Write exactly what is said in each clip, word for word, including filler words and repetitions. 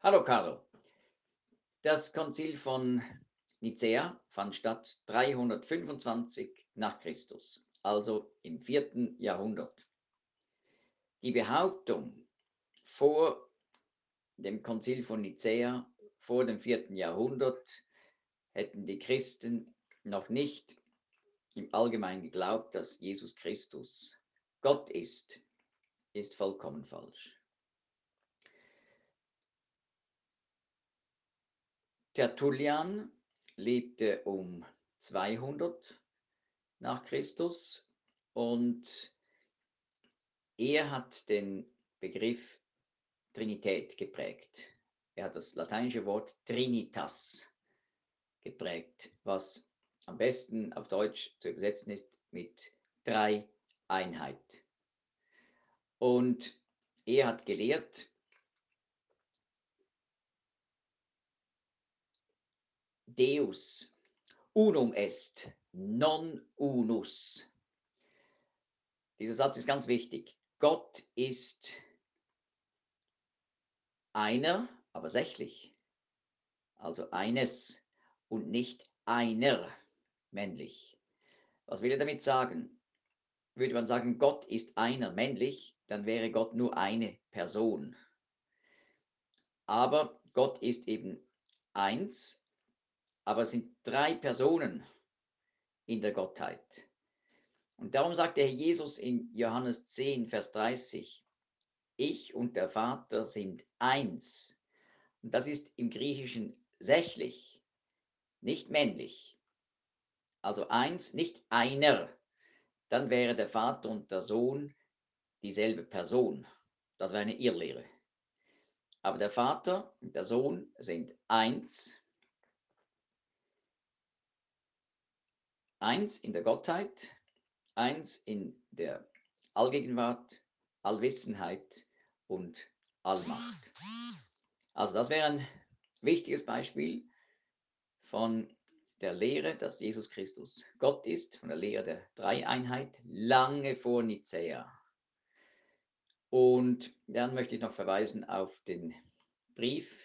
Hallo Carlo. Das Konzil von Nicäa fand statt dreihundertfünfundzwanzig nach Christus, also im vierten Jahrhundert. Die Behauptung, vor dem Konzil von Nicäa, vor dem vierten Jahrhundert, hätten die Christen noch nicht im Allgemeinen geglaubt, dass Jesus Christus Gott ist, ist vollkommen falsch. Tertullian lebte um zweihundert nach Christus und er hat den Begriff Trinität geprägt. Er hat das lateinische Wort Trinitas geprägt, was am besten auf Deutsch zu übersetzen ist mit Dreieinheit. Und er hat gelehrt, Deus unum est, non unus. Dieser Satz ist ganz wichtig. Gott ist einer, aber sächlich, also eines und nicht einer, männlich. Was will er damit sagen? Würde man sagen, Gott ist einer, männlich, dann wäre Gott nur eine Person. Aber Gott ist eben eins, aber es sind drei Personen in der Gottheit. Und darum sagt der Herr Jesus in Johannes zehn, Vers dreißig, ich und der Vater sind eins. Und das ist im Griechischen sächlich, nicht männlich. Also eins, nicht einer. Dann wäre der Vater und der Sohn dieselbe Person. Das wäre eine Irrlehre. Aber der Vater und der Sohn sind eins, eins in der Gottheit, eins in der Allgegenwart, Allwissenheit und Allmacht. Also das wäre ein wichtiges Beispiel von der Lehre, dass Jesus Christus Gott ist, von der Lehre der Dreieinheit, lange vor Nicäa. Und dann möchte ich noch verweisen auf den Brief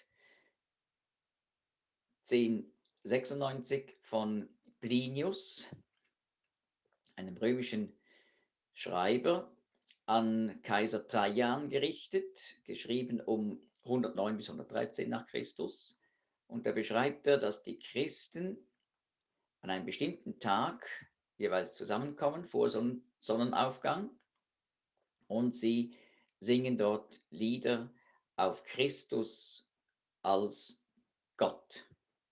zehnhundertsechsundneunzig von Plinius, einem römischen Schreiber, an Kaiser Trajan gerichtet, geschrieben um hundertneun bis hundertdreizehn nach Christus. Und da beschreibt er, dass die Christen an einem bestimmten Tag jeweils zusammenkommen vor Sonnen Sonnenaufgang und sie singen dort Lieder auf Christus als Gott,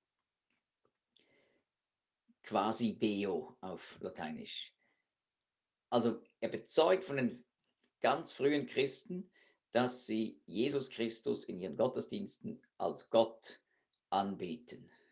quasi Deo auf Lateinisch. Also er bezeugt von den ganz frühen Christen, dass sie Jesus Christus in ihren Gottesdiensten als Gott anbeten.